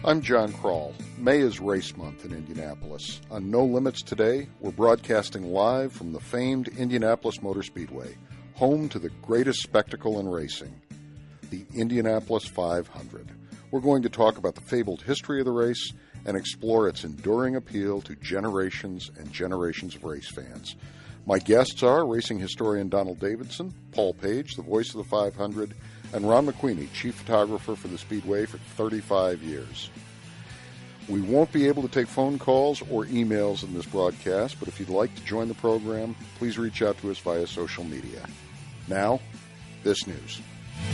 I'm John Kroll. May is Race Month in Indianapolis. On No Limits today, we're broadcasting live from the famed Indianapolis Motor Speedway, home to the greatest spectacle in racing, the Indianapolis 500. We're going to talk about the fabled history of the race and explore its enduring appeal to generations and generations of race fans. My guests are racing historian Donald Davidson, Paul Page, the voice of the 500, and Ron McQueenie, chief photographer for the Speedway for 35 years. We won't be able to take phone calls or emails in this broadcast, but if you'd like to join the program, please reach out to us via social media. Now, this news.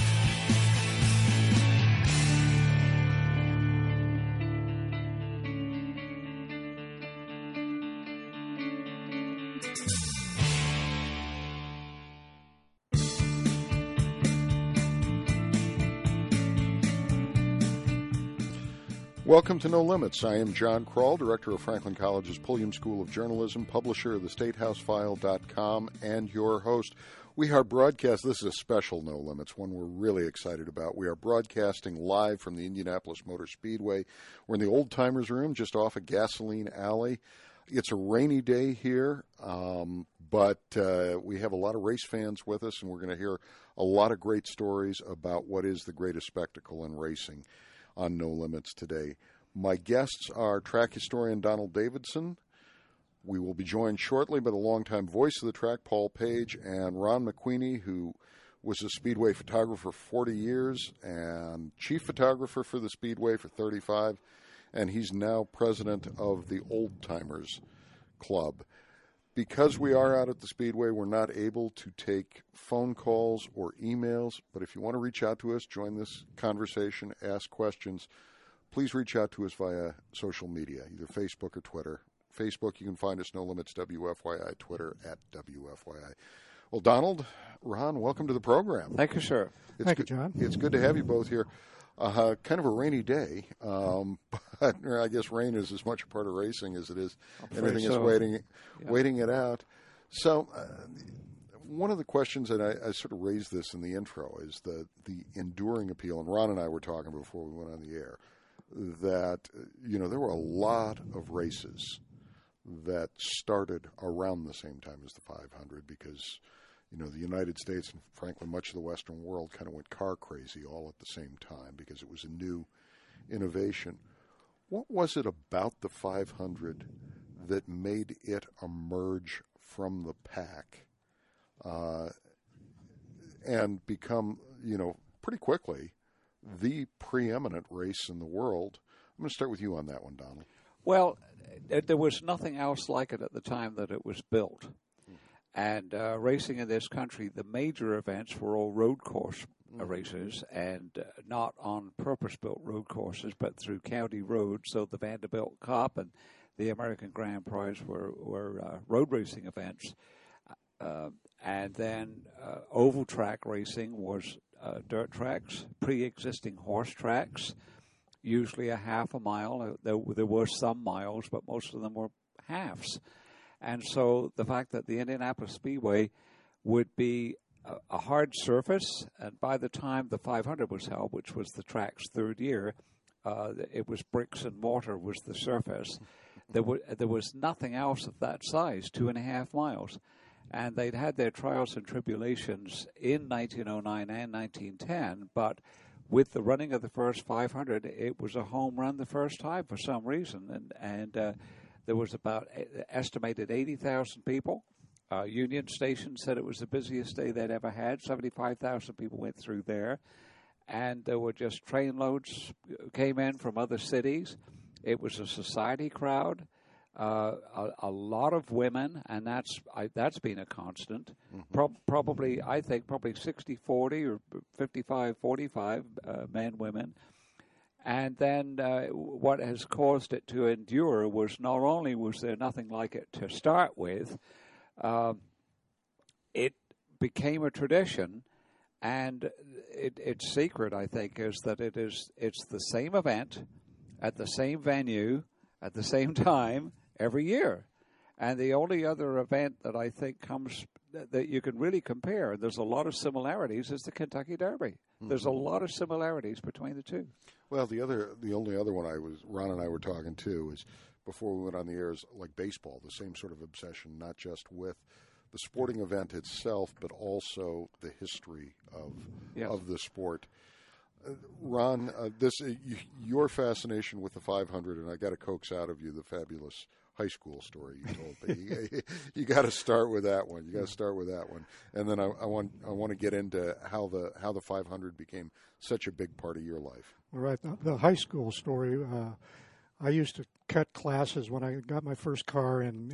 Welcome to No Limits. I am John Kroll, director of Franklin College's Pulliam School of Journalism, publisher of thestatehousefile.com, and your host. We are broadcast. This is a special No Limits, one we're really excited about. We are broadcasting live from the Indianapolis Motor Speedway. We're in the Old Timers Room just off of Gasoline Alley. It's a rainy day here, but we have a lot of race fans with us, and we're going to hear a lot of great stories about what is the greatest spectacle in racing on No Limits today. My guests are track historian Donald Davidson. We will be joined shortly by the longtime voice of the track, Paul Page, and Ron McQueenie, who was a Speedway photographer for 40 years and chief photographer for the Speedway for 35, and he's now president of the Old Timers Club. Because we are out at the Speedway, we're not able to take phone calls or emails, but if you want to reach out to us, join this conversation, ask questions, please reach out to us via social media, either Facebook or Twitter. Facebook, you can find us, No Limits WFYI, Twitter at WFYI. Well, Donald, Ron, welcome to the program. Thank you, sir. Thank you, John. It's good to have you both here. Kind of a rainy day, but I guess rain is as much a part of racing as it is anything is waiting it out. So one of the questions, and I sort of raised this in the intro, is the enduring appeal, and Ron and I were talking before we went on the air, that, there were a lot of races that started around the same time as the 500 because the United States and, frankly, much of the Western world kind of went car crazy all at the same time because it was a new innovation. What was it about the 500 that made it emerge from the pack and become, pretty quickly the preeminent race in the world? I'm going to start with you on that one, Donald. Well, there was nothing else like it at the time that it was built. And racing in this country, the major events were all road course races, and not on purpose-built road courses, but through county roads. So the Vanderbilt Cup and the American Grand Prix were road racing events. And then oval track racing was dirt tracks, pre-existing horse tracks, usually a half a mile. There were some miles, but most of them were halves. And so the fact that the Indianapolis Speedway would be a hard surface, and by the time the 500 was held, which was the track's third year, it was bricks and mortar was the surface. There was nothing else of that size, 2.5 miles. And they'd had their trials and tribulations in 1909 and 1910, but with the running of the first 500, it was a home run the first time for some reason, and there was about estimated 80,000 people. Union Station said it was the busiest day they'd ever had. 75,000 people went through there. And there were just train loads came in from other cities. It was a society crowd, a lot of women, and that's been a constant. Mm-hmm. Probably 60-40 or 55-45 men, women. And then what has caused it to endure was not only was there nothing like it to start with, it became a tradition, and its secret, I think, is that it's the same event at the same venue at the same time every year. And the only other event that I think comes that you can really compare, and there's a lot of similarities, is the Kentucky Derby. Mm-hmm. There's a lot of similarities between the two. Well, the only other one Ron and I were talking to is before we went on the air is like baseball, the same sort of obsession, not just with the sporting event itself, but also the history of the sport. Ron, your fascination with the 500, and I got to coax out of you the fabulous high school story you told me. You got to start with that one. And then I want to get into how the 500 became such a big part of your life. Right, the high school story. I used to cut classes when I got my first car in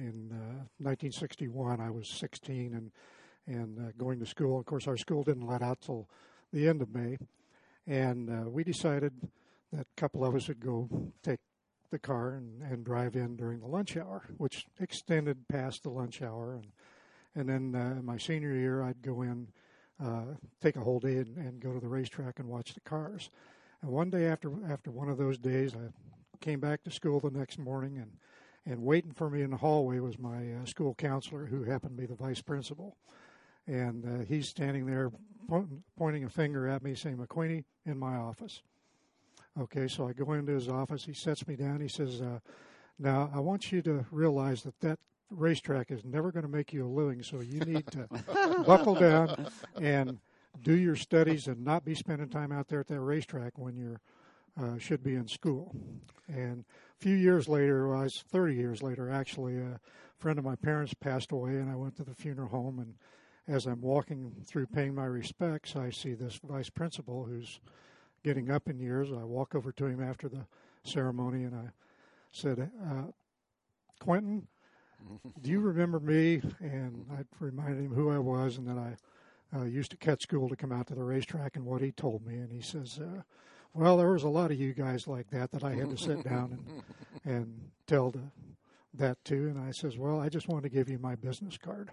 1961. I was 16 and going to school. Of course, our school didn't let out till the end of May. And we decided that a couple of us would go take the car and drive in during the lunch hour, which extended past the lunch hour. And then my senior year, I'd go in, take a whole day and go to the racetrack and watch the cars. And one day after one of those days, I came back to school the next morning, and waiting for me in the hallway was my school counselor, who happened to be the vice principal. And he's standing there pointing a finger at me saying, "McQueenie, in my office." Okay, so I go into his office. He sets me down. He says, "Now, I want you to realize that racetrack is never going to make you a living, so you need to buckle down and do your studies and not be spending time out there at that racetrack when you're should be in school." And a few years later, well, 30 years later, actually, a friend of my parents passed away, and I went to the funeral home, and as I'm walking through paying my respects, I see this vice principal who's getting up in years. I walk over to him after the ceremony, and I said, "Quentin, do you remember me?" And I reminded him who I was and that I used to cut school to come out to the racetrack and what he told me. And he says, "Well, there was a lot of you guys like that I had to sit down and tell that to." And I says, "Well, I just wanted to give you my business card."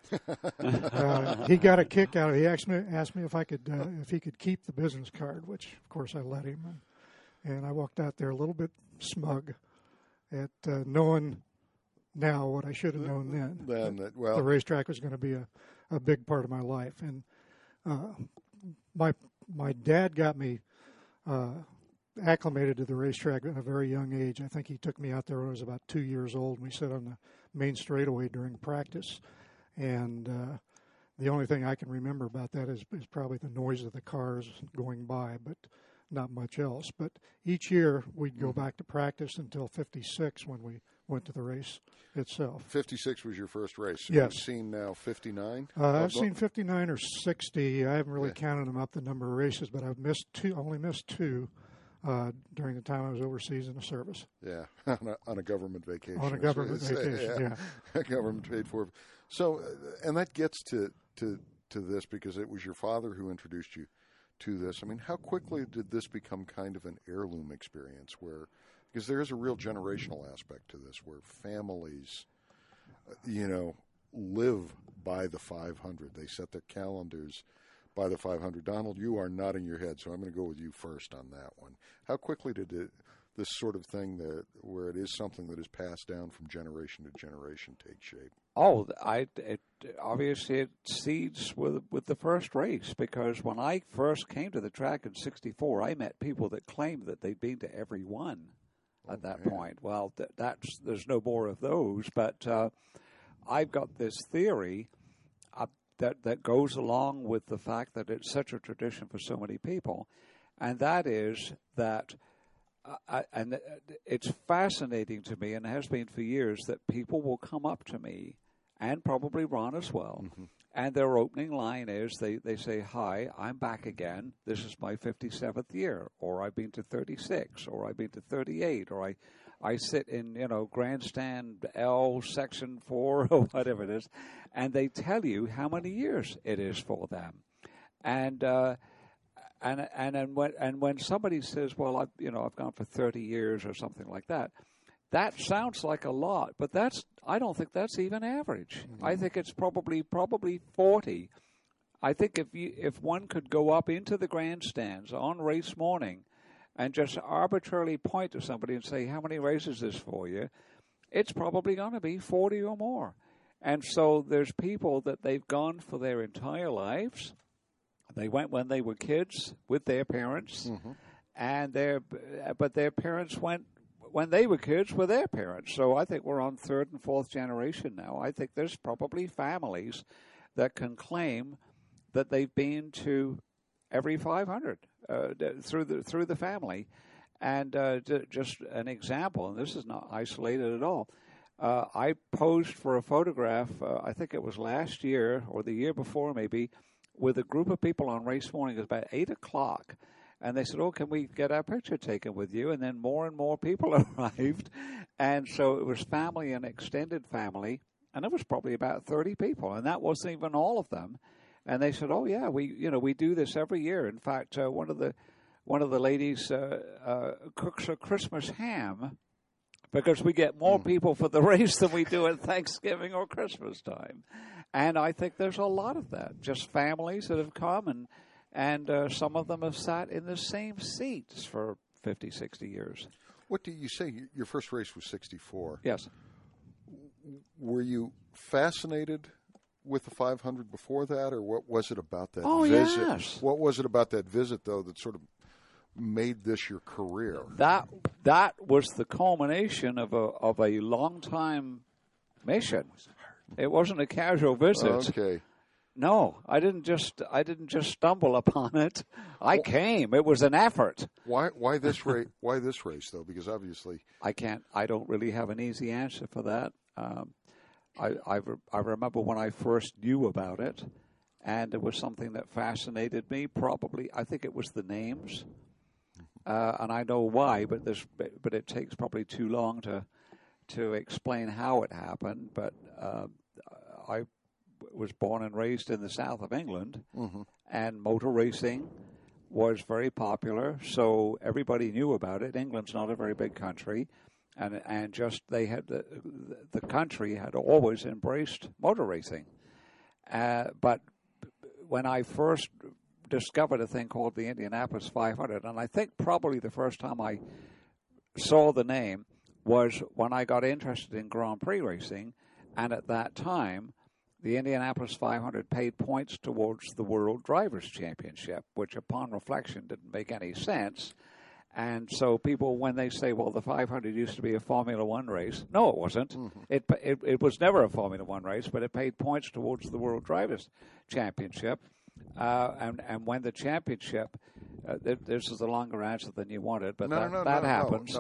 He got a kick out of it. He asked me if he could keep the business card, which of course I let him. And I walked out there a little bit smug at knowing now what I should have known then. The racetrack was going to be a big part of my life. And my dad got me acclimated to the racetrack at a very young age. I think he took me out there when I was about 2 years old, and we sat on the main straightaway during practice. And the only thing I can remember about that is probably the noise of the cars going by, but not much else. But each year we'd go back to practice until 56 when we went to the race itself. 56 was your first race. Yes. You've seen now 59? I've seen 59 or 60. I haven't really counted them up, the number of races, but I've only missed two during the time I was overseas in the service. Yeah, on a government vacation. On a government vacation, yeah. Government paid for. So, and that gets to this because it was your father who introduced you to this. I mean, how quickly did this become kind of an heirloom experience because there is a real generational aspect to this where families, live by the 500. They set their calendars by the 500. Donald, you are nodding your head, so I'm going to go with you first on that one. How quickly did this sort of thing where it is something that is passed down from generation to generation take shape? Oh, obviously it seeds with the first race, because when I first came to the track in '64, I met people that claimed that they'd been to every one at that point. Well, there's no more of those, but I've got this theory that goes along with the fact that it's such a tradition for so many people, and that is that. And it's fascinating to me, and has been for years, that people will come up to me, and probably Ron as well, and their opening line is they say, "Hi, I'm back again. This is my 57th year," or "I've been to 36, or I've been to 38, or I sit in grandstand L section 4 or whatever it is," and they tell you how many years it is for them, and when somebody says, "Well, I've gone for 30 years" or something like that, that sounds like a lot, but I don't think that's even average. Mm-hmm. I think it's probably 40. I think if one could go up into the grandstands on race morning and just arbitrarily point to somebody and say, "How many races is this for you?" it's probably going to be 40 or more. And so there's people that they've gone for their entire lives. They went when they were kids with their parents, and but their parents went when they were kids with their parents. So I think we're on third and fourth generation now. I think there's probably families that can claim that they've been to every 500 through the family. And just an example, and this is not isolated at all. I posed for a photograph, I think it was last year or the year before maybe, with a group of people on race morning. It was about 8 o'clock. And they said, can we get our picture taken with you? And then more and more people arrived. And so it was family and extended family. And it was probably about 30 people. And that wasn't even all of them. And they said, we do this every year. In fact, one of the ladies cooks a Christmas ham because we get more people for the race than we do at Thanksgiving or Christmas time. And I think there's a lot of that, just families that have come, and some of them have sat in the same seats for 50, 60 years. What do you say? Your first race was 64. Yes. Were you fascinated with the 500 before that, or what was it about that visit? Yes. What was it about that visit, though, that sort of made this your career? That was the culmination of a long time mission. It wasn't a casual visit. Okay. No, I didn't just stumble upon it. I came. It was an effort. Why this race? Why this race, though? Because obviously I don't really have an easy answer for that. I remember when I first knew about it, and it was something that fascinated me. Probably, I think it was the names, and I know why, but it takes probably too long to explain how it happened. But I was born and raised in the south of England, and motor racing was very popular, so everybody knew about it. England's not a very big country, and just they had the country had always embraced motor racing. But when I first discovered a thing called the Indianapolis 500, and I think probably the first time I saw the name was when I got interested in Grand Prix racing, and at that time, the Indianapolis 500 paid points towards the World Drivers' Championship, which upon reflection didn't make any sense. And so people, when they say, well, the 500 used to be a Formula One race, no, it wasn't. It was never a Formula One race, but it paid points towards the World Drivers' Championship. And when the championship, this is a longer answer than you wanted, but that happens.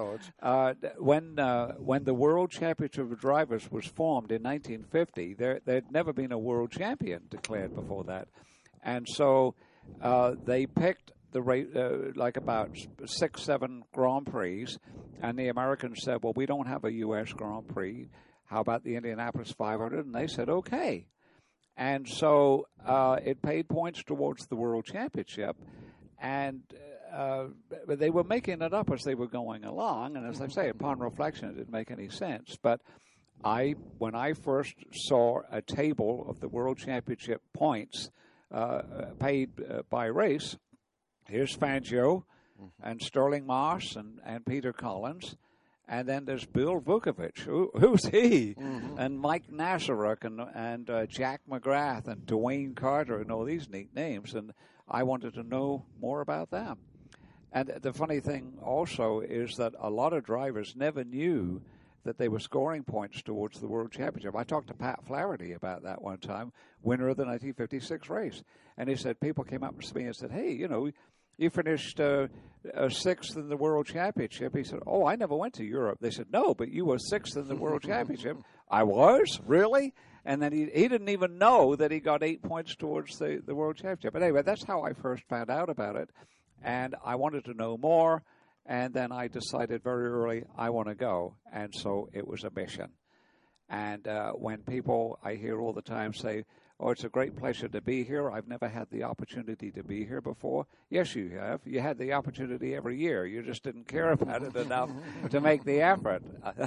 When the World Championship of Drivers was formed in 1950, there'd never been a world champion declared before that. And so they picked the race, like about 6, 7 Grand Prix, and the Americans said, well, we don't have a U.S. Grand Prix. How about the Indianapolis 500? And they said, okay. And so it paid points towards the World Championship, and they were making it up as they were going along. And as I say, upon reflection, it didn't make any sense. But when I first saw a table of the World Championship points paid by race, here's Fangio and Sterling Moss and Peter Collins. And then there's Bill Vukovich. Who's he? And Mike Nazaruk and Jack McGrath and Dwayne Carter and all these neat names. And I wanted to know more about them. And the funny thing also is that a lot of drivers never knew that they were scoring points towards the World Championship. I talked to Pat Flaherty about that one time, winner of the 1956 race. And he said, people came up to me and said, hey, you finished 6th in the World Championship. He said, I never went to Europe. They said, no, but you were 6th in the World Championship. I was? Really? And then he didn't even know that he got 8 points towards the World Championship. But anyway, that's how I first found out about it. And I wanted to know more. And then I decided very early, I want to go. And so it was a mission. And when people I hear all the time say, it's a great pleasure to be here. I've never had the opportunity to be here before. Yes, you have. You had the opportunity every year. You just didn't care about it enough to make the effort.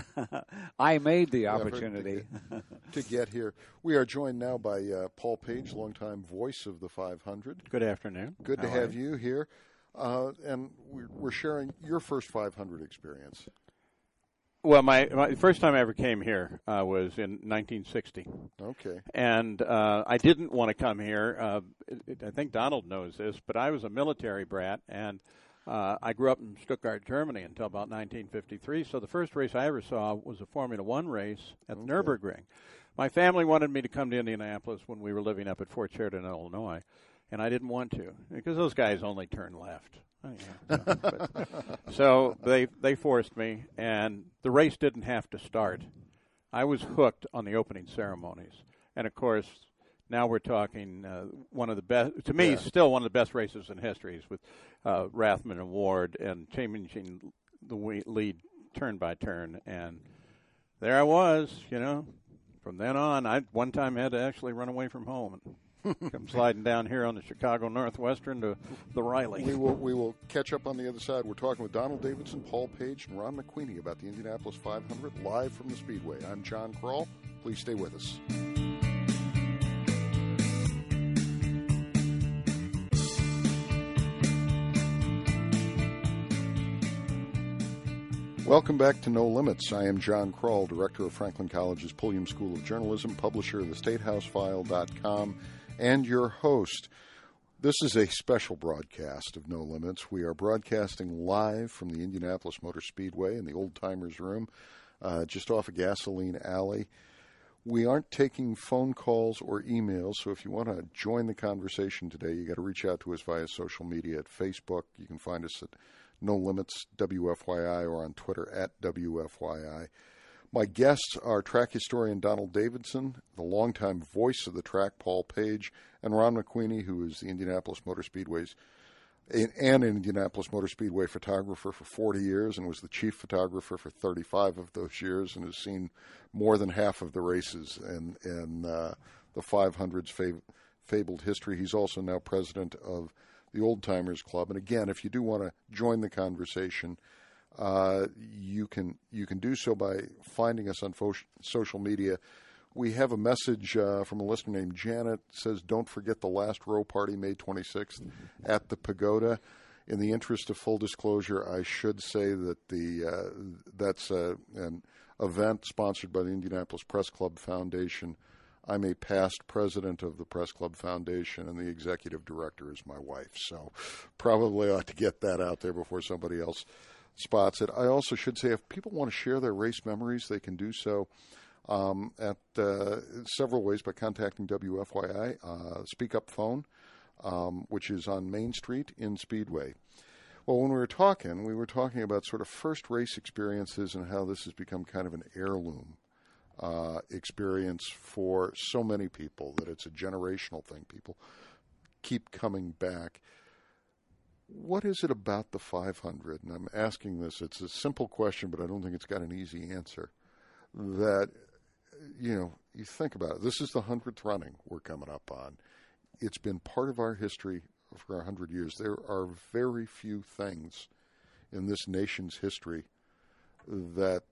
I made the opportunity. To get here. We are joined now by Paul Page, longtime voice of the 500. Good afternoon. Good to have you here. And we're sharing your first 500 experience. Well, my first time I ever came here was in 1960. Okay. And I didn't want to come here. I think Donald knows this, but I was a military brat, and I grew up in Stuttgart, Germany until about 1953. So the first race I ever saw was a Formula One race at the Nürburgring. My family wanted me to come to Indianapolis when we were living up at Fort Sheridan, Illinois, and I didn't want to because those guys only turn left. So they forced me, and the race didn't have to start. I was hooked on the opening ceremonies. And, of course, now we're talking one of the best, to me, still one of the best races in history with Rathman and Ward and changing the lead turn by turn. And there I was, From then on, I one time had to actually run away from home and come sliding down here on the Chicago Northwestern to the Riley. We will catch up on the other side. We're talking with Donald Davidson, Paul Page, and Ron McQueenie about the Indianapolis 500 live from the Speedway. I'm John Kroll. Please stay with us. Welcome back to No Limits. I am John Kroll, director of Franklin College's Pulliam School of Journalism, publisher of thestatehousefile.com, and your host. This is a special broadcast of No Limits. We are broadcasting live from the Indianapolis Motor Speedway in the Old Timers Room, just off of Gasoline Alley. We aren't taking phone calls or emails, so if you want to join the conversation today, you got to reach out to us via social media at Facebook. You can find us at No Limits WFYI or on Twitter at WFYI. My guests are track historian Donald Davidson, the longtime voice of the track, Paul Page, and Ron McQueenie, who is the Indianapolis Motor Speedway's and Indianapolis Motor Speedway photographer for 40 years and was the chief photographer for 35 of those years and has seen more than half of the races in the 500's fabled history. He's also now president of the Old Timers Club. And again, if you do want to join the conversation, you can do so by finding us on social media. We have a message from a listener named Janet. It says, don't forget the last row party, May 26th, at the Pagoda. In the interest of full disclosure, I should say that that's an event sponsored by the Indianapolis Press Club Foundation. I'm a past president of the Press Club Foundation, and the executive director is my wife. So probably ought to get that out there before somebody else spots it. I also should say if people want to share their race memories, they can do so at several ways by contacting WFYI, Speak Up Phone, which is on Main Street in Speedway. Well, when we were talking about sort of first race experiences and how this has become kind of an heirloom experience for so many people, that it's a generational thing. People keep coming back. What is it about the 500? And I'm asking this, it's a simple question, but I don't think it's got an easy answer. That, you think about it. This is the 100th running we're coming up on. It's been part of our history for 100 years. There are very few things in this nation's history that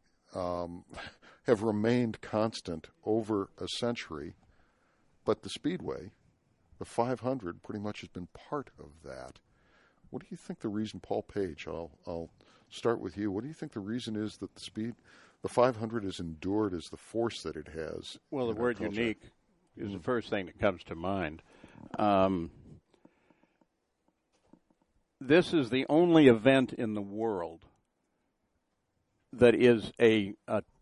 have remained constant over a century, but the Speedway, the 500, pretty much has been part of that. What do you think the reason, Paul Page, I'll start with you. What do you think the reason is that the 500 has endured as the force that it has? Well, the word unique is the first thing that comes to mind. This is the only event in the world that is a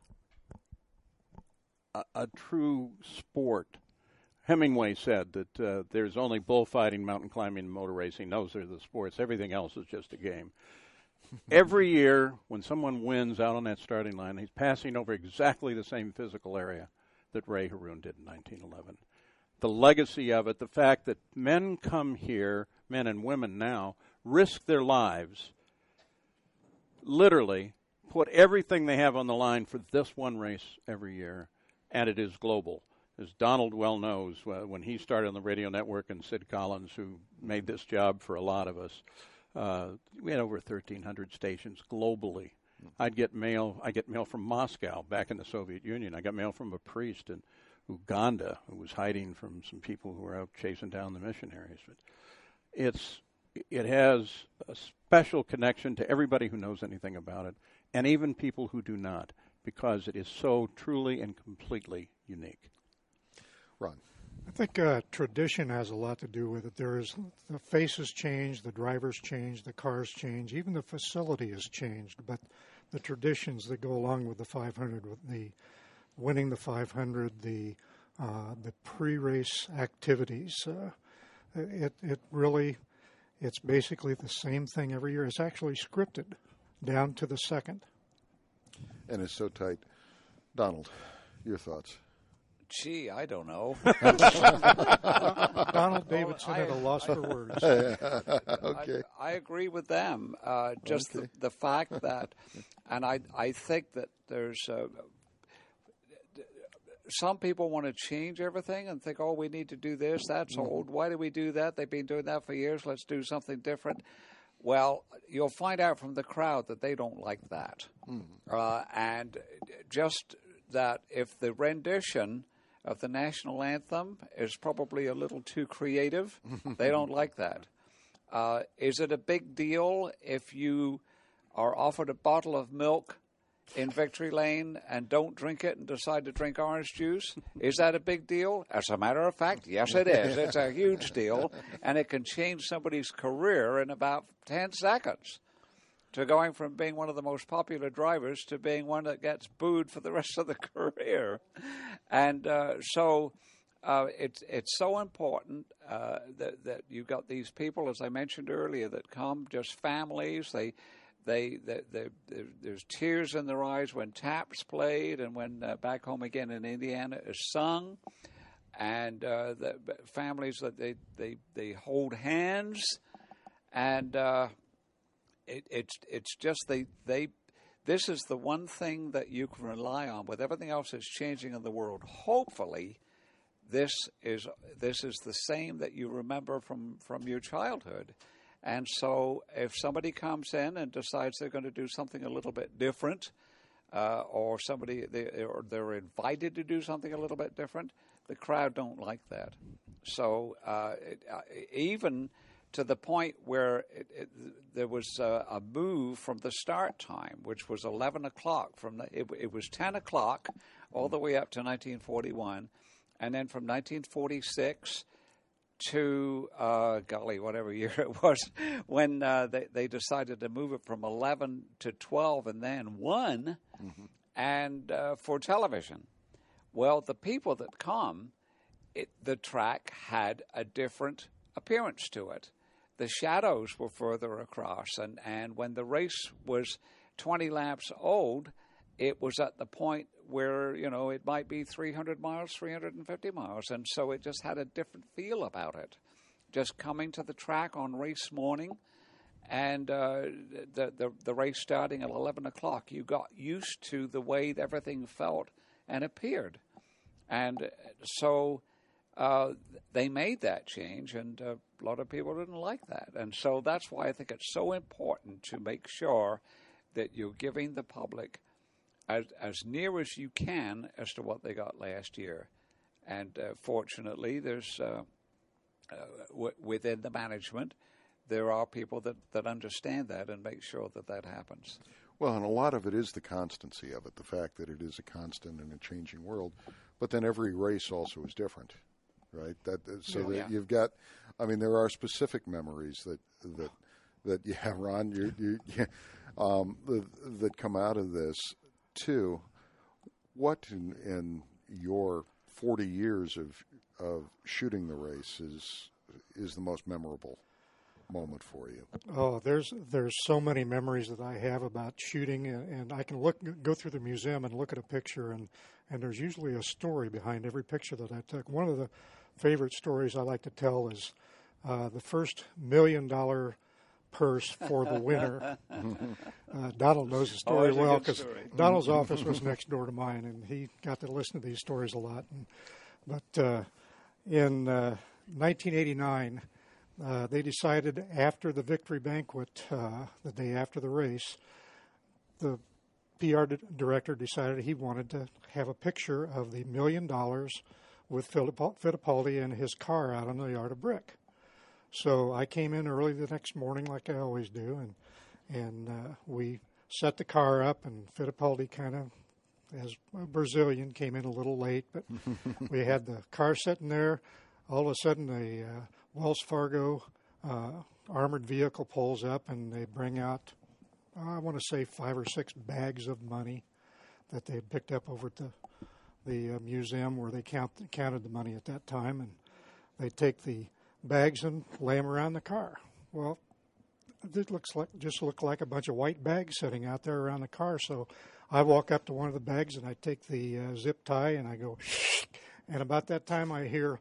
true sport. Hemingway said that there's only bullfighting, mountain climbing, and motor racing. Those are the sports. Everything else is just a game. Every year when someone wins out on that starting line, he's passing over exactly the same physical area that Ray Haroon did in 1911. The legacy of it, the fact that men come here, men and women now, risk their lives, literally put everything they have on the line for this one race every year, and it is global. As Donald well knows, when he started on the radio network, and Sid Collins, who made this job for a lot of us, we had over 1,300 stations globally. I get mail from Moscow, back in the Soviet Union. I got mail from a priest in Uganda who was hiding from some people who were out chasing down the missionaries. But it has a special connection to everybody who knows anything about it. and even people who do not, because it is so truly and completely unique. Ron. I think tradition has a lot to do with it. The faces change, the drivers change, the cars change, even the facility has changed. But the traditions that go along with the 500, with the winning the 500, the pre-race activities, it's basically the same thing every year. It's actually scripted down to the second. And it's so tight. Donald, your thoughts? Gee, I don't know. Donald Davidson at a loss for words. Okay. I agree with them. Just Okay. the fact that, and I think that there's some people want to change everything and think, oh, we need to do this. That's old. Why do we do that? They've been doing that for years. Let's do something different. Well, you'll find out from the crowd that they don't like that. And just that if the rendition of the national anthem is probably a little too creative, they don't like that. Is it a big deal if you are offered a bottle of milk in Victory Lane and don't drink it and decide to drink orange juice? Is that a big deal? As a matter of fact, yes, it is. It's a huge deal, and it can change somebody's career in about 10 seconds. To going from being one of the most popular drivers to being one that gets booed for the rest of the career. And so it's so important that you've got these people, as I mentioned earlier, that come, just families. There's tears in their eyes when Taps played and when Back Home Again in Indiana is sung. And the families that they hold hands, and it's just this is the one thing that you can rely on with everything else that's changing in the world. Hopefully, this is the same that you remember from your childhood. And so if somebody comes in and decides they're going to do something a little bit different, or they're invited to do something a little bit different, the crowd don't like that. So even to the point where there was a move from the start time, which was 11 o'clock. It was 10 o'clock all the way up to 1941, and then from 1946 to, whatever year it was, when they decided to move it from 11 to 12 and then 1, and for television. Well, the people that come, the track had a different appearance to it. The shadows were further across, and when the race was 20 laps old, it was at the point where, it might be 300 miles, 350 miles, and so it just had a different feel about it. Just coming to the track on race morning, and the race starting at 11 o'clock, you got used to the way everything felt and appeared. And so they made that change, and a lot of people didn't like that. And so that's why I think it's so important to make sure that you're giving the public as near as you can as to what they got last year. And fortunately, there's within the management, there are people that understand that and make sure that happens. Well, and a lot of it is the constancy of it, the fact that it is a constant in a changing world. But then every race also is different, right? You've got, there are specific memories that Ron, that come out of this too. What in your 40 years of shooting the race is the most memorable moment for you? Oh, there's so many memories that I have about shooting, and I can go through the museum and look at a picture, and there's usually a story behind every picture that I took. One of the favorite stories I like to tell is the first $1 million purse for the winner. Donald knows the story well because Donald's office was next door to mine, and he got to listen to these stories a lot. But in 1989, they decided after the victory banquet, the day after the race, the PR director decided he wanted to have a picture of the $1 million with Fittipaldi and his car out on the yard of brick. So I came in early the next morning, like I always do, and we set the car up, and Fittipaldi kind of, as a Brazilian, came in a little late, but we had the car sitting there. All of a sudden, a Wells Fargo armored vehicle pulls up, and they bring out, I want to say, 5 or 6 bags of money that they had picked up over at the museum where they counted the money at that time, and they take the bags and lay them around the car. Well, it looked like a bunch of white bags sitting out there around the car. So I walk up to one of the bags and I take the zip tie and I go, and about that time I hear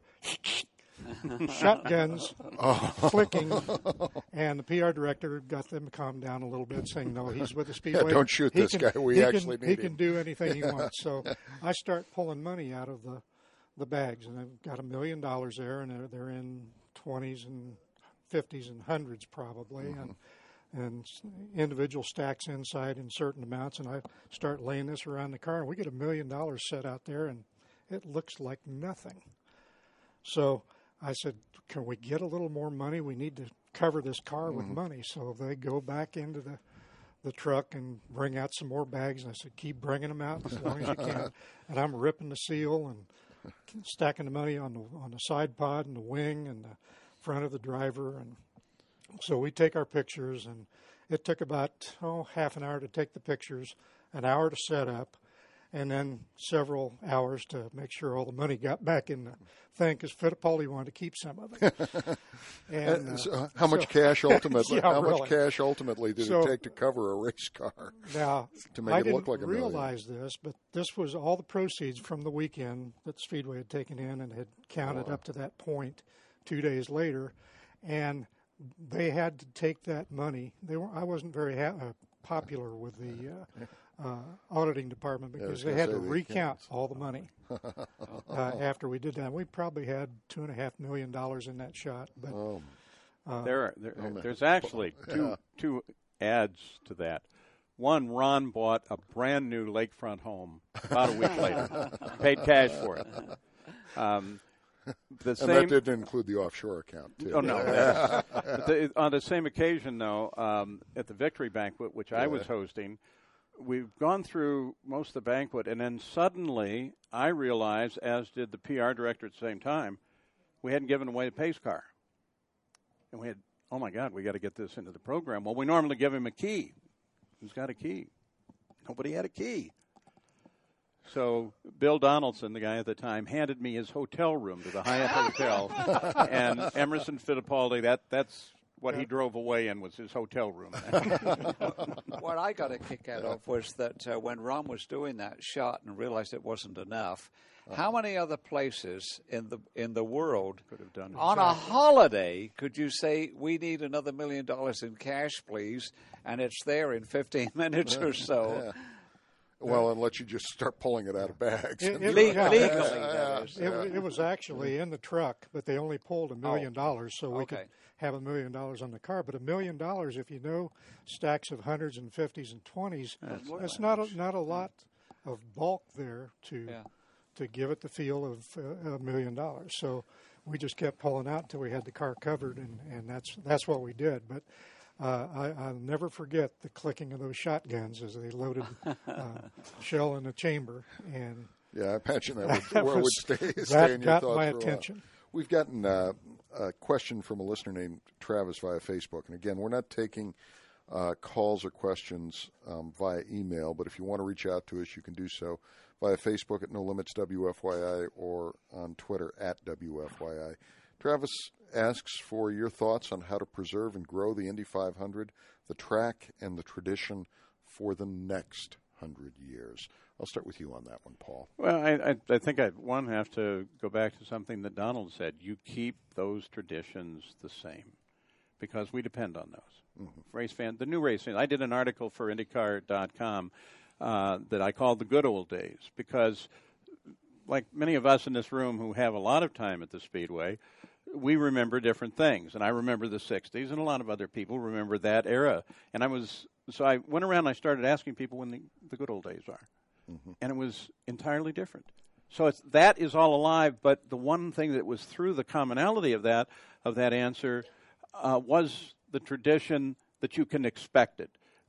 shotguns clicking, and the PR director got them to calm down a little bit, saying, "No, he's with the Speedway. Yeah, don't shoot this guy. We actually need him. He can do anything he wants." So I start pulling money out of the bags, and I've got $1 million there, and they're in 20s and 50s and hundreds probably, and individual stacks inside in certain amounts. And I start laying this around the car, and we get $1 million set out there, and it looks like nothing. So I said, "Can we get a little more money? We need to cover this car with money." So they go back into the truck and bring out some more bags. And I said, "Keep bringing them out as long as you can." And I'm ripping the seal and stacking the money on the side pod and the wing and the front of the driver. And so we take our pictures, and it took about half an hour to take the pictures, an hour to set up, and then several hours to make sure all the money got back in the thing, because Fittipaldi wanted to keep some of it. And so how much cash ultimately? Yeah, how really. much cash ultimately did it take to cover a race car? Now, to make it look like I $1 didn't million? realize this, but this was all the proceeds from the weekend that the Speedway had taken in and had counted up to that point 2 days later, and they had to take that money. I wasn't very popular with the auditing department, because they had to recount all the money after we did that. We probably had $2.5 million in that shot. But there's actually two adds to that. One, Ron bought a brand new lakefront home about a week later, paid cash for it. And that didn't include the offshore account, too. Oh, no. On the same occasion, though, at the Victory Banquet, which I was hosting, we've gone through most of the banquet, and then suddenly I realized, as did the PR director at the same time, we hadn't given away the pace car. And we had, oh, my God, we got to get this into the program. Well, we normally give him a key. Who's got a key? Nobody had a key. So Bill Donaldson, the guy at the time, handed me his hotel room to the Hyatt Hotel, and Emerson Fittipaldi, that's what he drove away in, was his hotel room. What I got a kick out of was that when Ron was doing that shot and realized it wasn't enough, how many other places in the world could have done it? On a holiday could you say, "We need another $1 million in cash, please," and it's there in 15 minutes or so? Yeah. Well, unless you just start pulling it out of bags. Legally, that is. It was actually in the truck, but they only pulled $1 million, so we could have $1 million on the car. But $1 million, if you know stacks of hundreds and 50s and 20s, that's not a lot of bulk there to give it the feel of $1 million. So we just kept pulling out until we had the car covered, and that's what we did. But I'll never forget the clicking of those shotguns as they loaded shell in the chamber. And yeah, I imagine that would stay in your thoughts. That got my attention. We've gotten a question from a listener named Travis via Facebook. And again, we're not taking calls or questions via email, but if you want to reach out to us, you can do so via Facebook at No Limits WFYI or on Twitter at WFYI. Travis asks for your thoughts on how to preserve and grow the Indy 500, the track, and the tradition for the next 100 years. I'll start with you on that one, Paul. Well, I think I'd have to go back to something that Donald said. You keep those traditions the same because we depend on those. Race fan, the new race fans. I did an article for IndyCar.com that I called The Good Old Days because, like many of us in this room who have a lot of time at the Speedway, we remember different things. And I remember the 60s, and a lot of other people remember that era. And so I went around and I started asking people when the good old days are. And it was entirely different. So that is all alive, but the one thing that was through the commonality of that answer was the tradition that you can expect it, that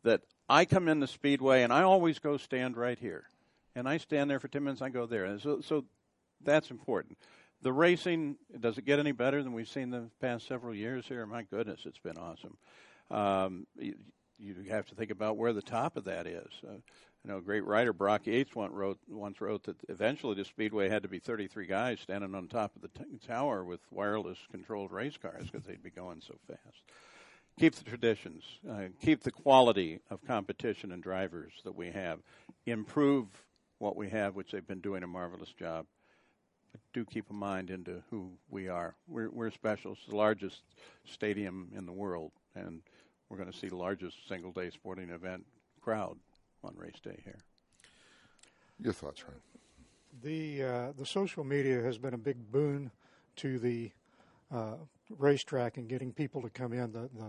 I come in the Speedway, and I always go stand right here. And I stand there for 10 minutes, I go there. And so that's important. The racing, does it get any better than we've seen the past several years here? My goodness, it's been awesome. You have to think about where the top of that is. A great writer, Brock Yates, once wrote that eventually the Speedway had to be 33 guys standing on top of the tower with wireless controlled race cars because they'd be going so fast. Keep the traditions, keep the quality of competition and drivers that we have, improve what we have, which they've been doing a marvelous job. But do keep in mind into who we are. We're special. It's the largest stadium in the world, and we're going to see the largest single-day sporting event crowd on race day here. Your thoughts, Ryan? The social media has been a big boon to the racetrack and getting people to come in. The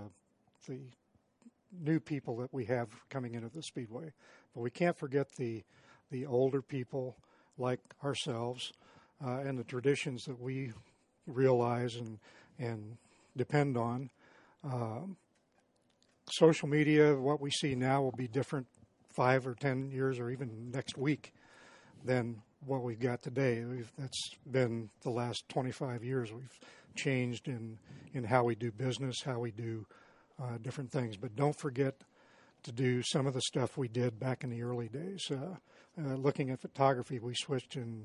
new people that we have coming into the Speedway, but we can't forget the older people like ourselves and the traditions that we realize and depend on. Social media, what we see now, will be different 5 or 10 years or even next week than what we've got today. That's been the last 25 years. We've changed in how we do business, how we do different things. But don't forget to do some of the stuff we did back in the early days. Looking at photography, we switched in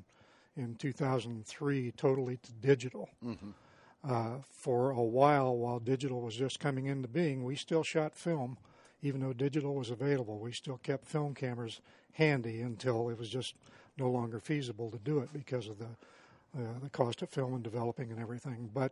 2003 totally to digital. Mm-hmm. For a while digital was just coming into being, we still shot film. Even though digital was available, we still kept film cameras handy until it was just no longer feasible to do it because of the cost of film and developing and everything. But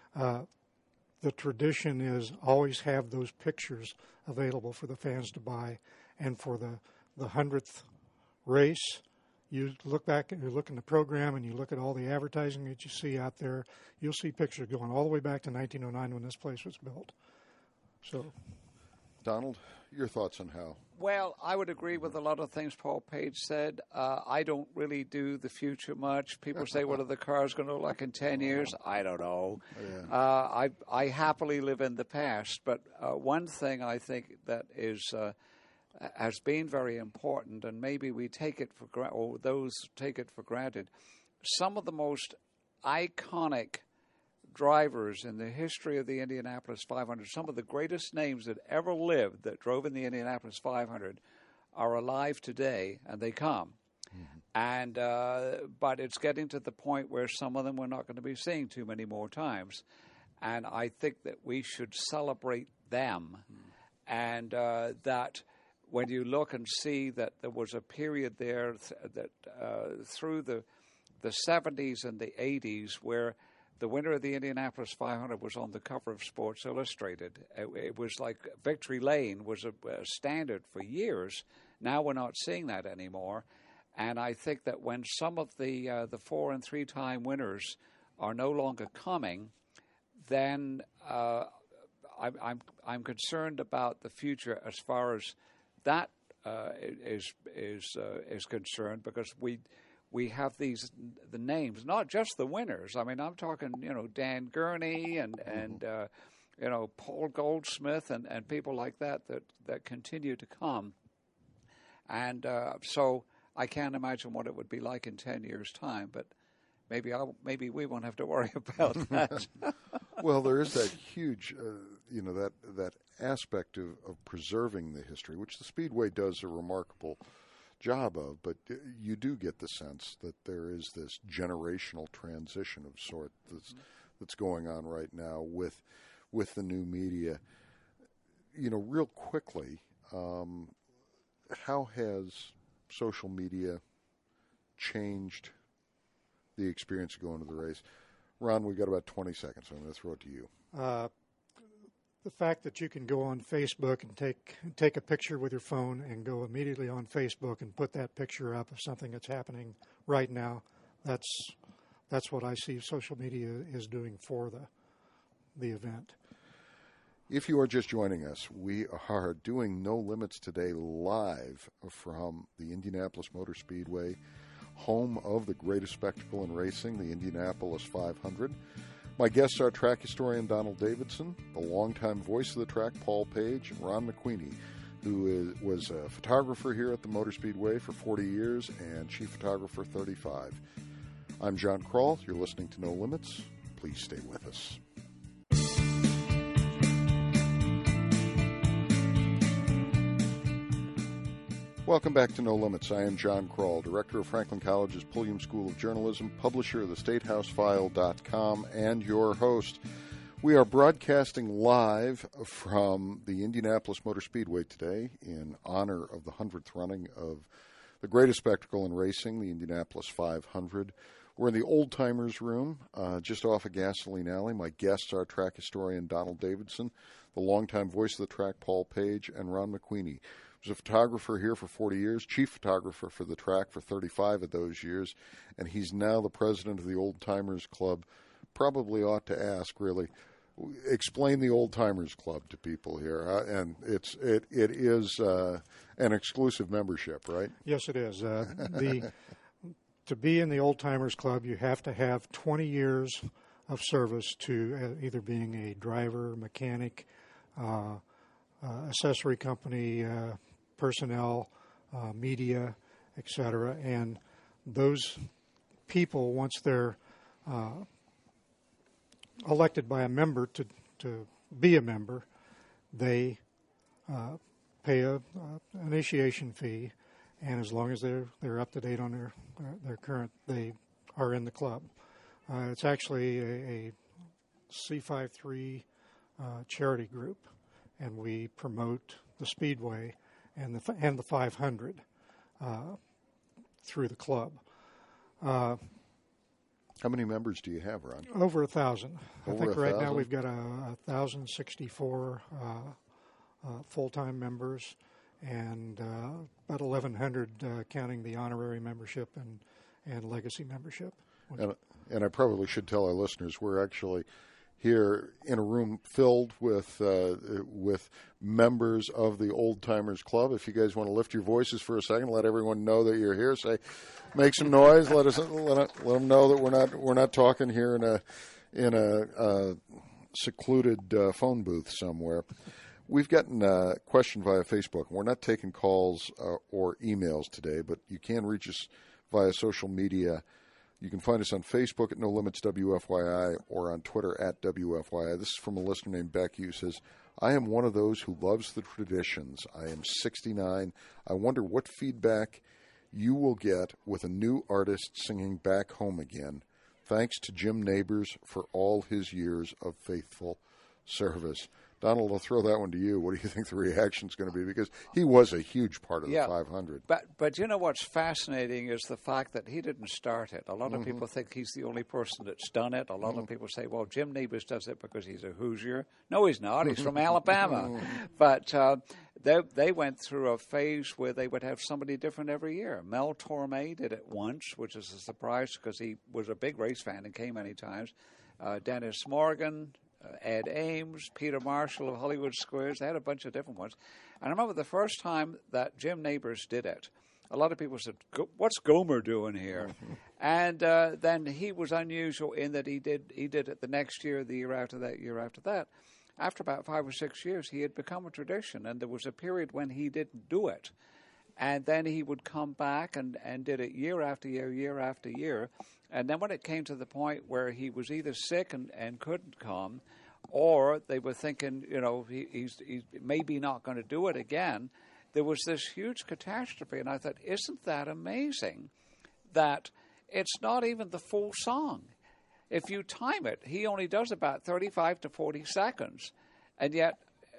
the tradition is always have those pictures available for the fans to buy. And for the 100th race, you look back, you look in the program, and you look at all the advertising that you see out there. You'll see pictures going all the way back to 1909 when this place was built. So, Donald, your thoughts on how? Well, I would agree with a lot of things Paul Page said. I don't really do the future much. People say, what are the cars going to look like in 10 years? I don't know. Yeah. I happily live in the past. But one thing I think that has been very important, and maybe we take it for granted, or those take it for granted, some of the most iconic drivers in the history of the Indianapolis 500, some of the greatest names that ever lived that drove in the Indianapolis 500 are alive today, and they come. Mm-hmm. And but it's getting to the point where some of them we're not going to be seeing too many more times. And I think that we should celebrate them, and that when you look and see that there was a period there that through the 70s and the 80s where the winner of the Indianapolis 500 was on the cover of Sports Illustrated. It was like Victory Lane was a standard for years. Now we're not seeing that anymore. And I think that when some of the 4- and 3-time winners are no longer coming, then I'm concerned about the future as far as that is concerned, because we have the names, not just the winners. I mean, I'm talking, Dan Gurney and Paul Goldsmith and people like that continue to come. And so I can't imagine what it would be like in 10 years' time, but maybe we won't have to worry about that. Well, there is that huge, that aspect of preserving the history, which the Speedway does a remarkable job of, but you do get the sense that there is this generational transition of sort that's going on right now with the new media. Real quickly, how has social media changed the experience of going to the race? Ron, we've got about 20 seconds, so I'm going to throw it to you. The fact that you can go on Facebook and take a picture with your phone and go immediately on Facebook and put that picture up of something that's happening right now, that's what I see social media is doing for the event. If you are just joining us, we are doing No Limits today live from the Indianapolis Motor Speedway, home of the greatest spectacle in racing, the Indianapolis 500. My guests are track historian Donald Davidson, the longtime voice of the track Paul Page, and Ron McQueenie, who was a photographer here at the Motor Speedway for 40 years and chief photographer 35. I'm John Kroll. You're listening to No Limits. Please stay with us. Welcome back to No Limits. I am John Kroll, director of Franklin College's Pulliam School of Journalism, publisher of the StateHouseFile.com, and your host. We are broadcasting live from the Indianapolis Motor Speedway today in honor of the 100th running of the greatest spectacle in racing, the Indianapolis 500. We're in the Old Timers Room, just off of Gasoline Alley. My guests are track historian Donald Davidson, the longtime voice of the track Paul Page, and Ron McQueenie. He was a photographer here for 40 years, chief photographer for the track for 35 of those years, and he's now the president of the Old Timers Club. Probably ought to ask, really, explain the Old Timers Club to people here, and it is an exclusive membership, right? Yes, it is. To be in the Old Timers Club, you have to have 20 years of service to either being a driver, mechanic, accessory company, personnel, media, etc. And those people, once they're elected by a member to be a member, they pay an initiation fee, and as long as they're up to date on their current, they are in the club. It's actually a C53 charity group, and we promote the Speedway and the 500 through the club. How many members do you have, Ron? Over 1,000. I think right 1,000? now we've got 1,064 full-time members and about 1,100 counting the honorary membership and legacy membership. And I probably should tell our listeners we're actually here in a room filled with members of the Old Timers Club. If you guys want to lift your voices for a second, let everyone know that you're here. Say, make some noise. Let them know that we're not talking here in a secluded phone booth somewhere. We've gotten a question via Facebook. We're not taking calls or emails today, but you can reach us via social media. You can find us on Facebook at No Limits WFYI or on Twitter at WFYI. This is from a listener named Becky who says, I am one of those who loves the traditions. I am 69. I wonder what feedback you will get with a new artist singing Back Home Again. Thanks to Jim Nabors for all his years of faithful service. Donald, I'll throw that one to you. What do you think the reaction's going to be? Because he was a huge part of the 500. But you know what's fascinating is the fact that he didn't start it. A lot of people think he's the only person that's done it. A lot of people say, well, Jim Nabors does it because he's a Hoosier. No, he's not. He's from Alabama. But they went through a phase where they would have somebody different every year. Mel Torme did it once, which is a surprise because he was a big race fan and came many times. Dennis Morgan, Ed Ames, Peter Marshall of Hollywood Squares. They had a bunch of different ones. And I remember the first time that Jim Nabors did it, a lot of people said, what's Gomer doing here? And then he was unusual in that he did it the next year, the year after that, year after that. After about 5 or 6 years, he had become a tradition, and there was a period when he didn't do it. And then he would come back and did it year after year, year after year. And then when it came to the point where he was either sick and couldn't come, or they were thinking, he's maybe not going to do it again, there was this huge catastrophe. And I thought, isn't that amazing that it's not even the full song? If you time it, he only does about 35 to 40 seconds. And yet,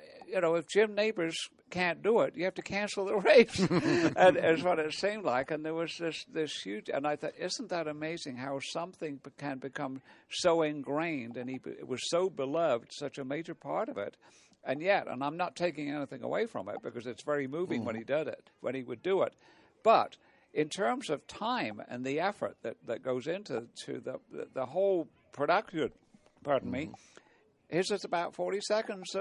if Jim Nabors can't do it, you have to cancel the race. And that's what it seemed like. And there was this huge, and I thought, isn't that amazing how something can become so ingrained, and it was so beloved, such a major part of it. And yet, and I'm not taking anything away from it because it's very moving when he did it, when he would do it. But in terms of time and the effort that goes into the whole production, his is about 40 seconds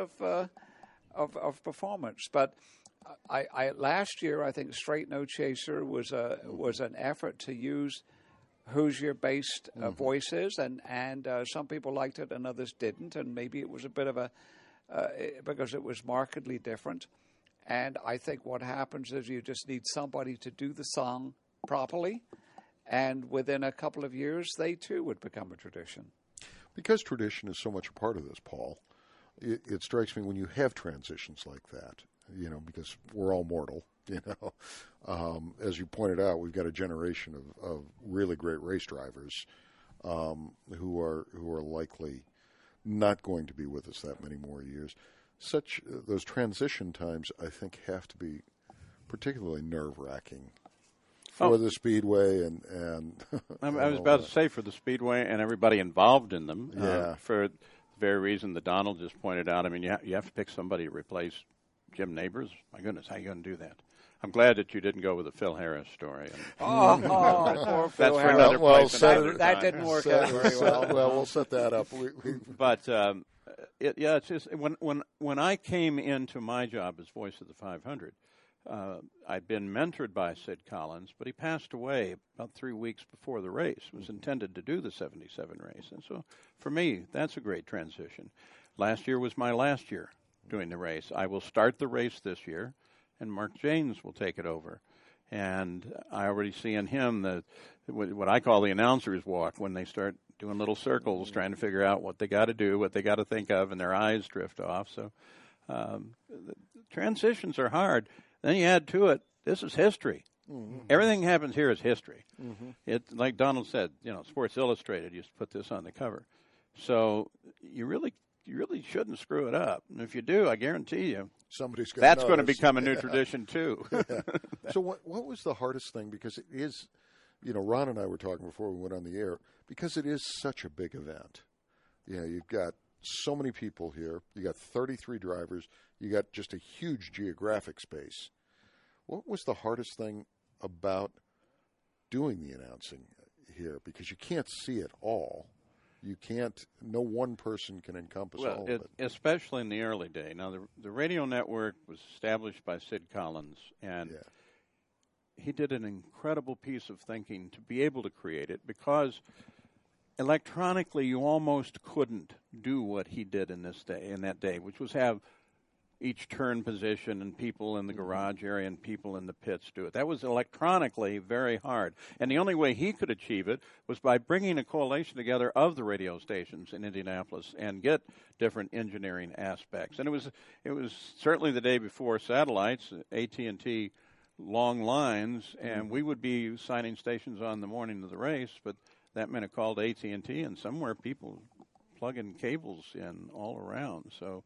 of performance. But I last year, I think Straight No Chaser was an effort to use Hoosier-based voices, and some people liked it and others didn't, and maybe it was a bit of a because it was markedly different. And I think what happens is you just need somebody to do the song properly, and within a couple of years, they too would become a tradition. Because tradition is so much a part of this, Paul, it strikes me when you have transitions like that, because we're all mortal, As you pointed out, we've got a generation of really great race drivers who are likely not going to be with us that many more years. Those transition times, I think, have to be particularly nerve-wracking for the Speedway and I was about to say for the Speedway and everybody involved in them. Yeah. For the very reason that Donald just pointed out. I mean, you have to pick somebody to replace Jim Neighbors. My goodness, how are you going to do that? I'm glad that you didn't go with the Phil Harris story. Poor Phil for Harris. another place. That didn't work out very well. Well, we'll set that up. But it's just when I came into my job as voice of the 500, I'd been mentored by Sid Collins, but he passed away about 3 weeks before the race. It was intended to do the 77 race, and so for me, that's a great transition. Last year was my last year doing the race. I will start the race this year, and Mark Janes will take it over. And I already see in him what I call the announcer's walk, when they start doing little circles, trying to figure out what they got to do, what they got to think of, and their eyes drift off. So the transitions are hard. Then you add to it, this is history. Mm-hmm. Everything happens here is history. Mm-hmm. It, like Donald said, Sports Illustrated used to put this on the cover. So you really shouldn't screw it up. And if you do, I guarantee you, that's going to become a new tradition too. Yeah. So what was the hardest thing? Because it is, Ron and I were talking before we went on the air, because it is such a big event. You've got so many people here. You got 33 drivers. You got just a huge geographic space. What was the hardest thing about doing the announcing here? Because you can't see it all. You can't. No one person can encompass all of it. Especially in the early day. Now, the radio network was established by Sid Collins, and he did an incredible piece of thinking to be able to create it, because electronically you almost couldn't do what he did in that day, which was have each turn position and people in the garage area and people in the pits do it. That was electronically very hard. And the only way he could achieve it was by bringing a coalition together of the radio stations in Indianapolis and get different engineering aspects. And it was certainly the day before satellites, AT&T long lines, and we would be signing stations on the morning of the race, but that meant it called AT&T, and somewhere people plugging cables in all around. So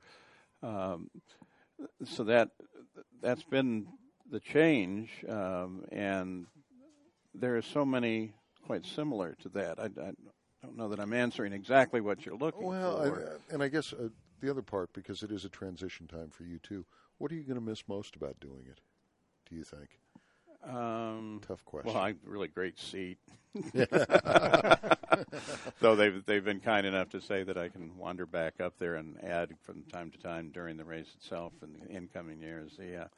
that's been the change, and there are so many quite similar to that. I don't know that I'm answering exactly what you're looking for. And I guess the other part, because it is a transition time for you too, what are you going to miss most about doing it, do you think? Tough question. Well, really great seat. Though they've been kind enough to say that I can wander back up there and add from time to time during the race itself in the incoming years.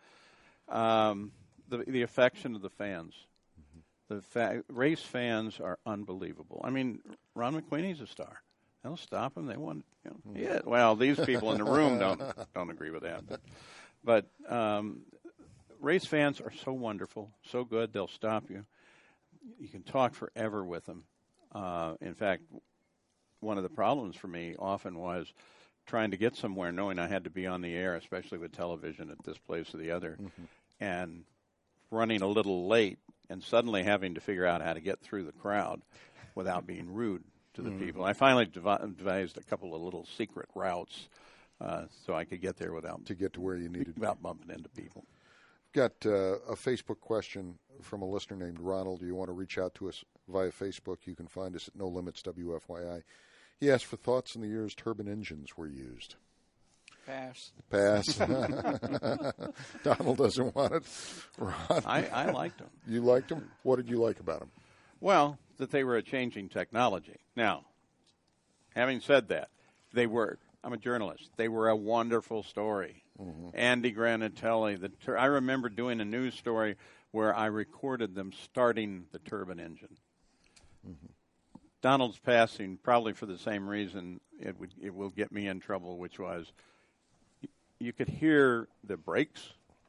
The affection of the fans. The race fans are unbelievable. I mean, Ron McQueenie's a star. They'll stop him. They want, well, these people in the room don't agree with that, but race fans are so wonderful, so good. They'll stop you. You can talk forever with them. In fact, one of the problems for me often was trying to get somewhere knowing I had to be on the air, especially with television at this place or the other, and running a little late and suddenly having to figure out how to get through the crowd without being rude to the people. I finally devised a couple of little secret routes so I could get there without where you needed without bumping into people. Got a Facebook question from a listener named Ronald. Do you want to reach out to us via Facebook? You can find us at No Limits WFYI. He asked for thoughts on the years turbine engines were used. Pass. Donald doesn't want it. Ron, I liked them. You liked them? What did you like about them? Well, that they were a changing technology. Now, having said that, I'm a journalist. They were a wonderful story. Andy Granatelli. I remember doing a news story where I recorded them starting the turbine engine. Donald's passing, probably for the same reason it will get me in trouble, which was you could hear the brakes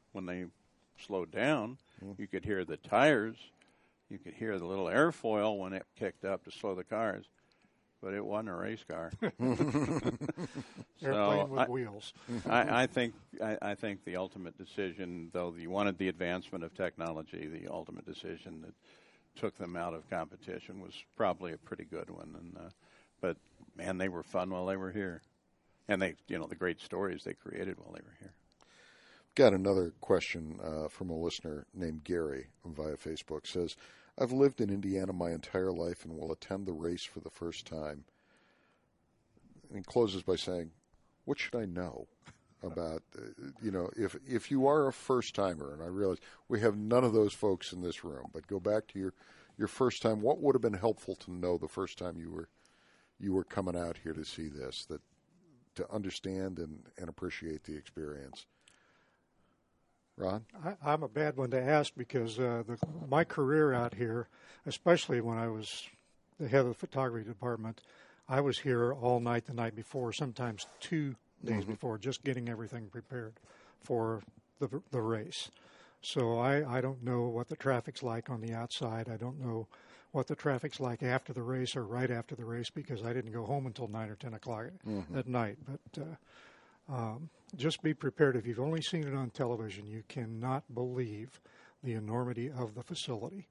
when they slowed down. You could hear the tires. You could hear the little airfoil when it kicked up to slow the cars. But it wasn't a race car. Airplane with wheels. I think the ultimate decision, though you wanted the advancement of technology, the ultimate decision that took them out of competition was probably a pretty good one. And but man, they were fun while they were here, and they, the great stories they created while they were here. Got another question from a listener named Gary via Facebook. Says, I've lived in Indiana my entire life and will attend the race for the first time. And he closes by saying, what should I know about, if you are a first-timer, and I realize we have none of those folks in this room, but go back to your first time, what would have been helpful to know the first time you were coming out here to see this, that to understand and appreciate the experience? Ron? I'm a bad one to ask because my career out here, especially when I was the head of the photography department, I was here all night the night before, sometimes 2 days before, just getting everything prepared for the race. So I don't know what the traffic's like on the outside. I don't know what the traffic's like after the race or right after the race because I didn't go home until 9 or 10 o'clock at night. But just be prepared. If you've only seen it on television, you cannot believe the enormity of the facility.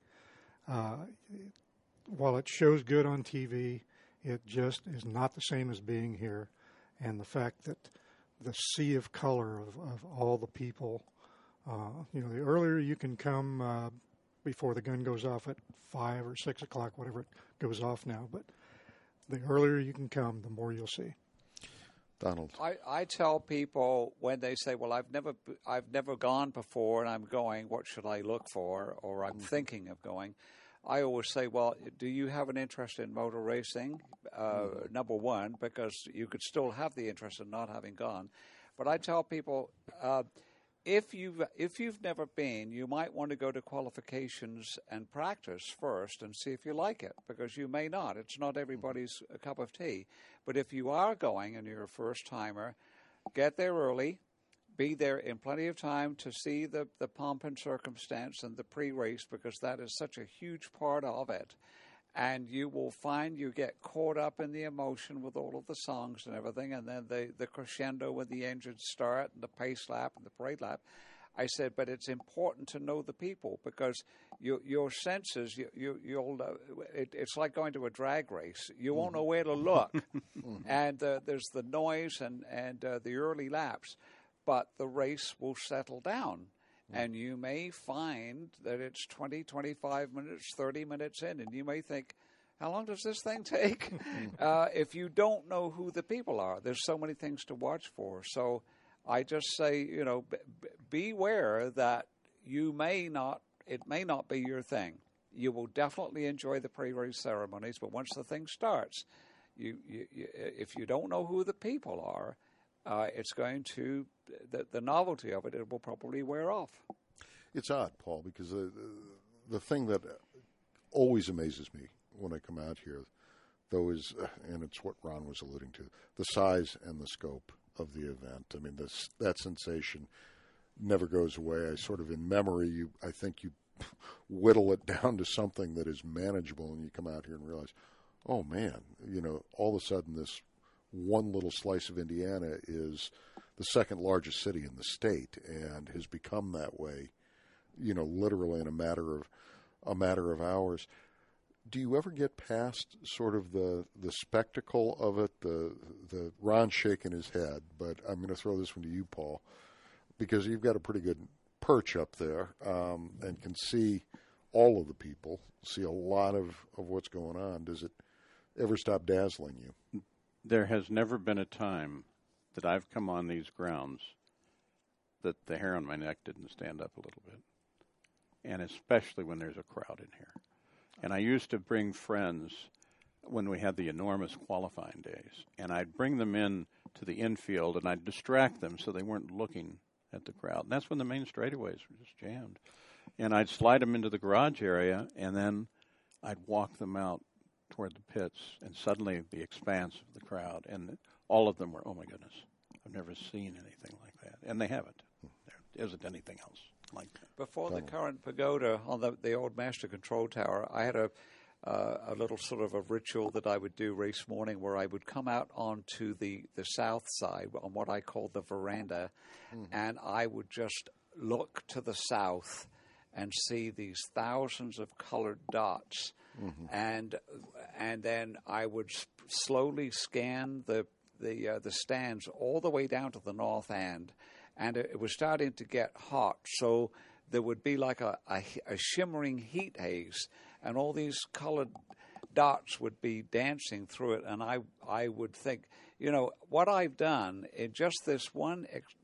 While it shows good on TV, it just is not the same as being here. And the fact that the sea of color of all the people, the earlier you can come before the gun goes off at 5 or 6 o'clock, whatever it goes off now, but the earlier you can come, the more you'll see. Donald. I tell people when they say, well, I've never gone before and I'm going, what should I look for? Or I'm thinking of going. I always say, well, do you have an interest in motor racing? Number one, because you could still have the interest in not having gone. But I tell people, if you've never been, you might want to go to qualifications and practice first and see if you like it, because you may not. It's not everybody's cup of tea. But if you are going and you're a first-timer, get there early, be there in plenty of time to see the pomp and circumstance and the pre-race, because that is such a huge part of it. And you will find you get caught up in the emotion with all of the songs and everything, and then the crescendo when the engines start and the pace lap and the parade lap. I said, but it's important to know the people, because your senses, it's like going to a drag race. You won't know where to look. And there's the noise and the early laps, but the race will settle down. And you may find that it's 20, 25 minutes, 30 minutes in, and you may think, how long does this thing take? If you don't know who the people are, there's so many things to watch for. So I just say, beware that it may not be your thing. You will definitely enjoy the pre-race ceremonies, but once the thing starts, if you don't know who the people are, it's going to, the novelty of it will probably wear off. It's odd, Paul, because the thing that always amazes me when I come out here, though, is, and it's what Ron was alluding to, the size and the scope of the event. I mean, that sensation never goes away. I sort of, in memory, I think you whittle it down to something that is manageable, and you come out here and realize, oh, man, all of a sudden this one little slice of Indiana is the second largest city in the state and has become that way, literally in a matter of hours. Do you ever get past sort of the spectacle of it? The Ron shaking his head, but I'm going to throw this one to you, Paul, because you've got a pretty good perch up there and can see all of the people, see a lot of what's going on. Does it ever stop dazzling you? There has never been a time that I've come on these grounds that the hair on my neck didn't stand up a little bit, and especially when there's a crowd in here. And I used to bring friends when we had the enormous qualifying days, and I'd bring them in to the infield, and I'd distract them so they weren't looking at the crowd. And that's when the main straightaways were just jammed. And I'd slide them into the garage area, and then I'd walk them out toward the pits, and suddenly the expanse of the crowd, and all of them were, oh my goodness, I've never seen anything like that. And they haven't. isn't anything else like that. Before the current pagoda on the old Master Control Tower, I had a little sort of a ritual that I would do race morning where I would come out onto the south side on what I call the veranda, and I would just look to the south and see these thousands of colored dots, and then I would slowly scan the stands all the way down to the north end, and it was starting to get hot, so there would be like a shimmering heat haze, and all these colored dots would be dancing through it, and I would think, you know, what I've done in just this one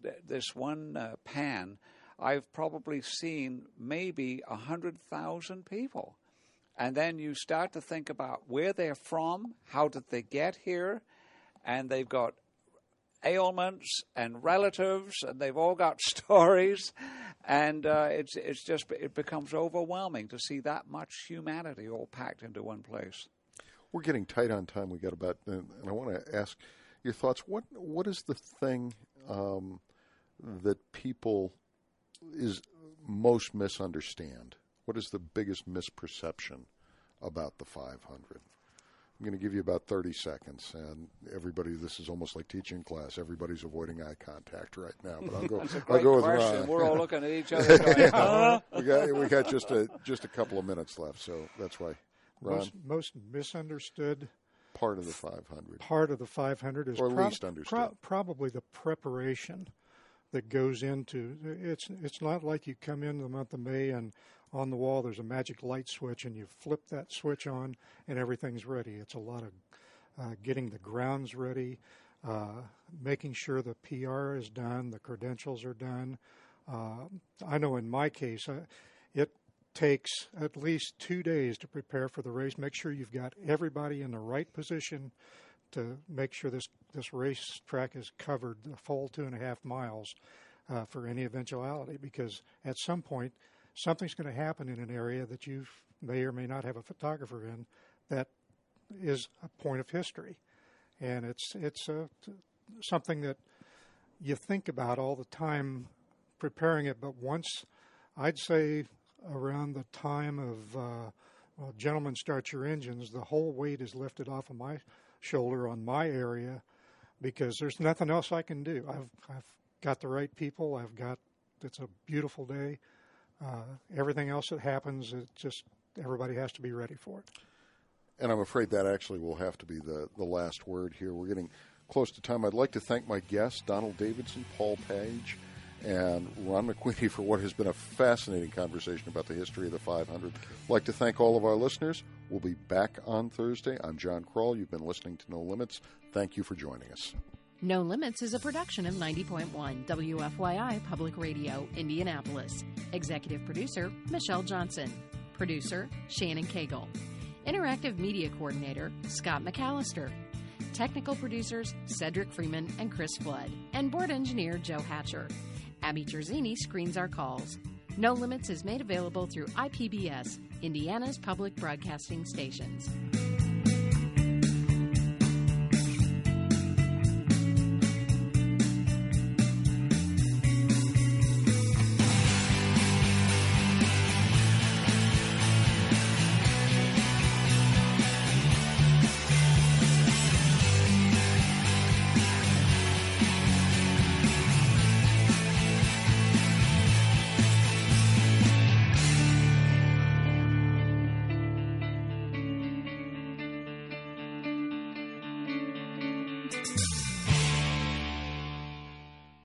pan, I've probably seen maybe 100,000 people. And then you start to think about where they're from, how did they get here, and they've got ailments and relatives, and they've all got stories, and it becomes overwhelming to see that much humanity all packed into one place. We're getting tight on time. We got about, and I want to ask your thoughts. What is the thing that people is most misunderstand? What is the biggest misperception about the 500? I'm going to give you about 30 seconds, and everybody, this is almost like teaching class. Everybody's avoiding eye contact right now, but I'll go with Ron. We're all looking at each other going, huh? We got just a couple of minutes left, so that's why. Ron? Most misunderstood part of the 500. Part of the 500 is least understood. Probably the preparation that goes into it's not like you come in the month of May and on the wall there's a magic light switch and you flip that switch on and everything's ready. It's a lot of getting the grounds ready, making sure the PR is done, the credentials are done. I know in my case it takes at least 2 days to prepare for the race. Make sure you've got everybody in the right position to make sure this race track is covered the full 2.5 miles for any eventuality, because at some point something's going to happen in an area that you may or may not have a photographer in that is a point of history, and it's something that you think about all the time preparing it. But once, I'd say around the time of gentlemen, start your engines, the whole weight is lifted off of my shoulder on my area, because there's nothing else I can do. I've got the right people. It's a beautiful day. Everything else that happens, it just, everybody has to be ready for it. And I'm afraid that actually will have to be the last word here. We're getting close to time. I'd like to thank my guests, Donald Davidson, Paul Page, and Ron McQueenie, for what has been a fascinating conversation about the history of the 500. I'd like to thank all of our listeners. We'll be back on Thursday. I'm John Kroll. You've been listening to No Limits. Thank you for joining us. No Limits is a production of 90.1 WFYI Public Radio, Indianapolis. Executive producer, Michelle Johnson. Producer, Shannon Cagle. Interactive Media Coordinator, Scott McAllister. Technical producers, Cedric Freeman and Chris Flood. And board engineer, Joe Hatcher. Abby Terzini screens our calls. No Limits is made available through IPBS, Indiana's public broadcasting stations.